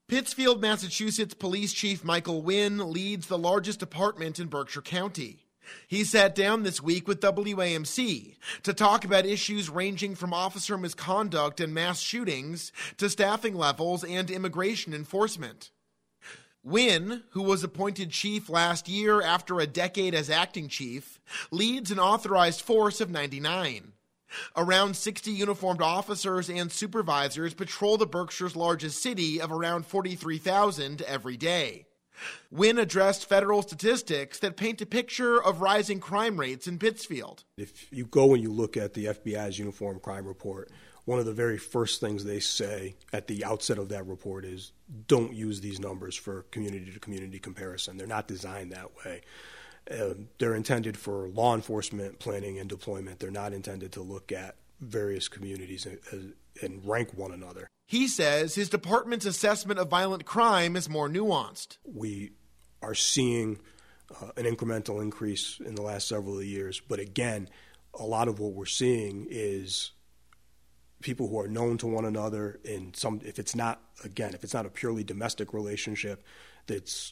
Pittsfield, Massachusetts Police Chief Michael Wynn leads the largest department in Berkshire County. He sat down this week with WAMC to talk about issues ranging from officer misconduct and mass shootings to staffing levels and immigration enforcement. Wynn, who was appointed chief last year after a decade as acting chief, leads an authorized force of 99. Around 60 uniformed officers and supervisors patrol the Berkshire's largest city of around 43,000 every day. Wynn addressed federal statistics that paint a picture of rising crime rates in Pittsfield. If you go and you look at the FBI's Uniform Crime Report, one of the very first things they say at the outset of that report is don't use these numbers for community-to-community comparison. They're not designed that way. They're intended for law enforcement planning and deployment. They're not intended to look at various communities and rank one another. He says his department's assessment of violent crime is more nuanced. We are seeing an incremental increase in the last several years, but again, a lot of what we're seeing is people who are known to one another. If it's not a purely domestic relationship, it's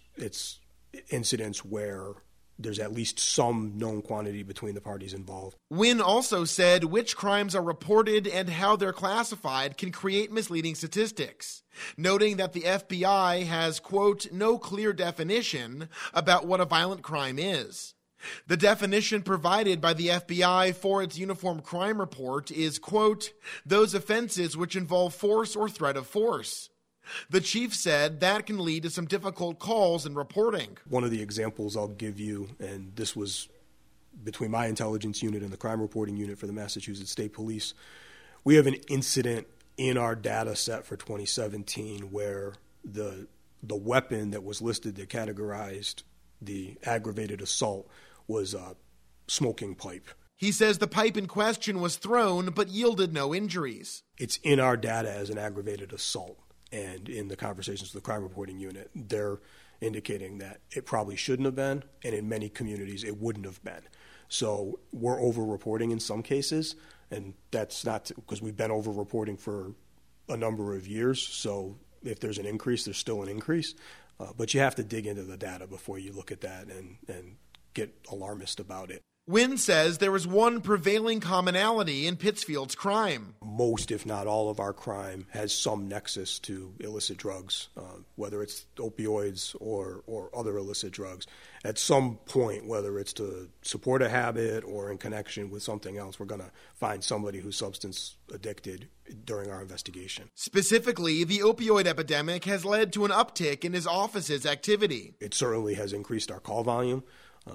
incidents where there's at least some known quantity between the parties involved. Wynn also said which crimes are reported and how they're classified can create misleading statistics, noting that the FBI has, quote, no clear definition about what a violent crime is. The definition provided by the FBI for its Uniform Crime Report is, quote, those offenses which involve force or threat of force. The chief said that can lead to some difficult calls in reporting. One of the examples I'll give you, and this was between my intelligence unit and the crime reporting unit for the Massachusetts State Police, we have an incident in our data set for 2017 where the weapon that was listed that categorized the aggravated assault was a smoking pipe. He says the pipe in question was thrown but yielded no injuries. It's in our data as an aggravated assault. And in the conversations with the crime reporting unit, they're indicating that it probably shouldn't have been, and in many communities it wouldn't have been. So we're over-reporting in some cases, and that's not because we've been over-reporting for a number of years. So if there's an increase, there's still an increase. But you have to dig into the data before you look at that and get alarmist about it. Wynn says there is one prevailing commonality in Pittsfield's crime. Most, if not all, of our crime has some nexus to illicit drugs, whether it's opioids or other illicit drugs. At some point, whether it's to support a habit or in connection with something else, we're going to find somebody who's substance addicted during our investigation. Specifically, the opioid epidemic has led to an uptick in his office's activity. It certainly has increased our call volume.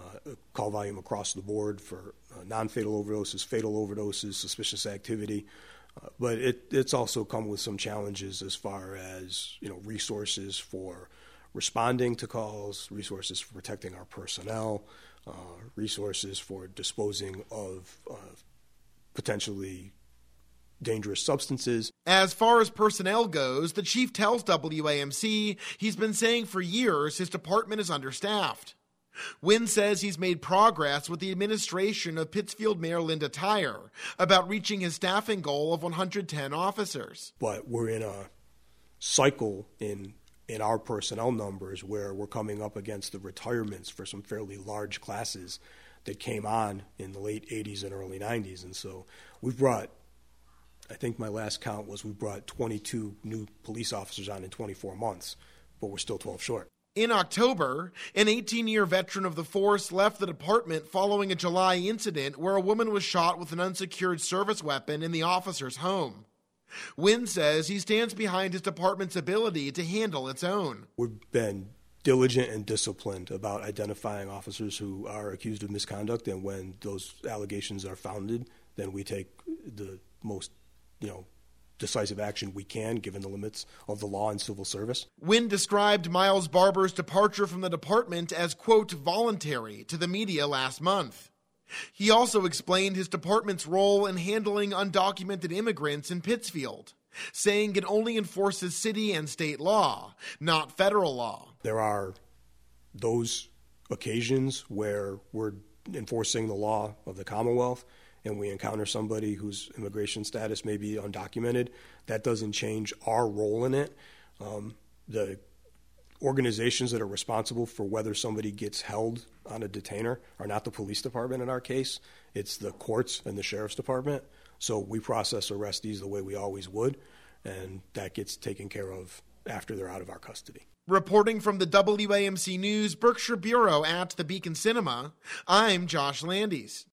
Across the board for non-fatal overdoses, fatal overdoses, suspicious activity. But it's also come with some challenges as far as, resources for responding to calls, resources for protecting our personnel, resources for disposing of potentially dangerous substances. As far as personnel goes, the chief tells WAMC he's been saying for years his department is understaffed. Wynn says he's made progress with the administration of Pittsfield Mayor Linda Tyer about reaching his staffing goal of 110 officers. But we're in a cycle in our personnel numbers where we're coming up against the retirements for some fairly large classes that came on in the late 80s and early 90s. And so we've brought, I think my last count was we brought 22 new police officers on in 24 months, but we're still 12 short. In October, an 18-year veteran of the force left the department following a July incident where a woman was shot with an unsecured service weapon in the officer's home. Wynn says he stands behind his department's ability to handle its own. We've been diligent and disciplined about identifying officers who are accused of misconduct, and when those allegations are founded, then we take the most, decisive action we can, given the limits of the law and civil service. Wynn described Miles Barber's departure from the department as, quote, voluntary to the media last month. He also explained his department's role in handling undocumented immigrants in Pittsfield, saying it only enforces city and state law, not federal law. There are those occasions where we're enforcing the law of the Commonwealth and we encounter somebody whose immigration status may be undocumented. That doesn't change our role in it. The organizations that are responsible for whether somebody gets held on a detainer are not the police department in our case. It's the courts and the sheriff's department. So we process arrestees the way we always would, and that gets taken care of after they're out of our custody. Reporting from the WAMC News Berkshire Bureau at the Beacon Cinema, I'm Josh Landis.